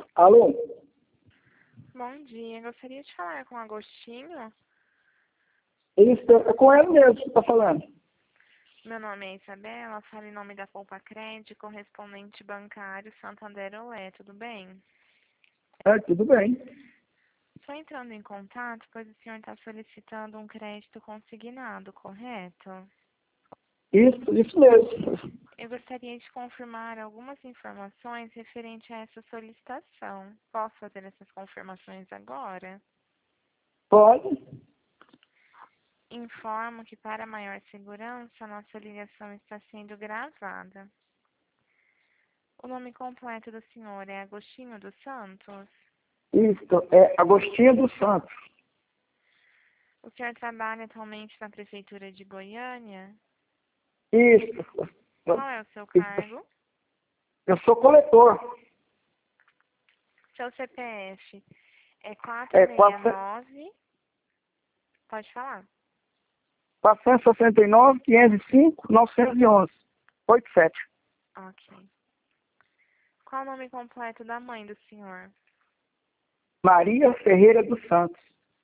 Alô? Bom dia, gostaria de falar com o Agostinho. Isso, é com ele mesmo que está falando. Meu nome é Isabela, falo em nome da Poupa Crédito, correspondente bancário Santander Olé, tudo bem? É, tudo bem. Estou entrando em contato, pois o senhor está solicitando um crédito consignado, correto? Isso mesmo. Eu gostaria de confirmar algumas informações referente a essa solicitação. Posso fazer essas confirmações agora? Pode? Informo que, para maior segurança, nossa ligação está sendo gravada. O nome completo do senhor é Agostinho dos Santos? Isso, é Agostinho dos Santos. O senhor trabalha atualmente na Prefeitura de Goiânia? Isso. Qual é o seu cargo? Eu sou coletor. Seu CPF é É 469... Pode falar. 469, 505, 911. 87. Ok. Qual o nome completo da mãe do senhor? Maria Ferreira dos Santos.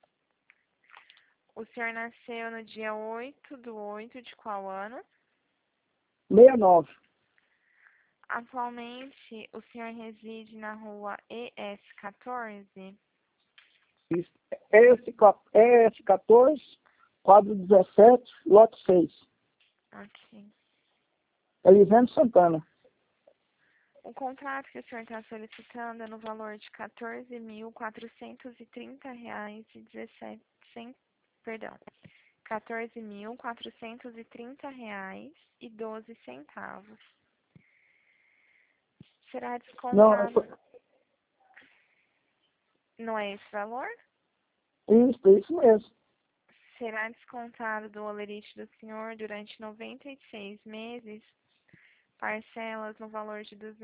O senhor nasceu no dia 8/8 de qual ano? 69. Atualmente, o senhor reside na rua ES 14? Isso. ES14, quadro 17, lote 6. Ok. Elisandro Santana. O contrato que o senhor está solicitando é no valor de R$ 14.430,17, perdão, R$ 14.430,12. Será Não, descontado, não é esse valor? isso mesmo. Será descontado do holerite do senhor durante 96 meses, parcelas no valor de R$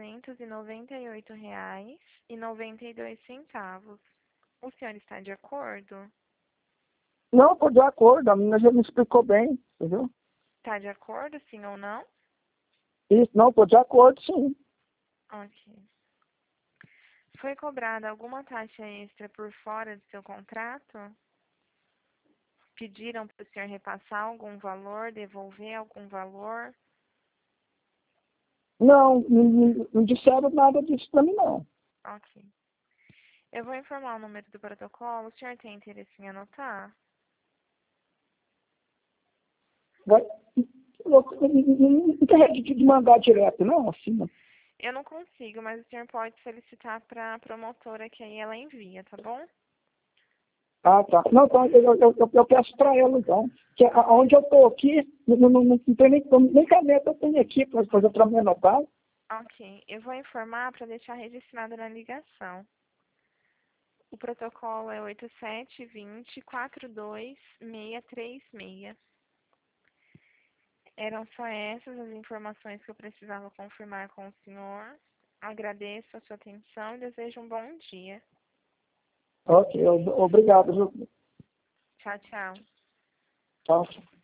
298,92. O senhor está de acordo? Não, estou de acordo. A menina já me explicou bem, entendeu? Está de acordo, sim ou não? Isso, não, estou de acordo, sim. Ok. Foi cobrada alguma taxa extra por fora do seu contrato? Pediram para o senhor repassar algum valor, devolver algum valor? Não disseram nada disso para mim, não. Ok. Eu vou informar o número do protocolo. O senhor tem interesse em anotar? Vai- Não tem de mandar direto, não, assim, não. Eu não consigo, mas o senhor pode solicitar para a promotora que aí ela envia, tá bom? Ah, tá. Não, então, eu peço para ela, então. Que onde eu estou aqui, não tem nem caneta eu tenho aqui para fazer para mim anotar. Ok. Eu vou informar para deixar registrado na ligação. O protocolo é 8720-42636. Eram só essas as informações que eu precisava confirmar com o senhor. Agradeço a sua atenção e desejo um bom dia. Ok, obrigado, viu? Tchau, tchau. Tchau.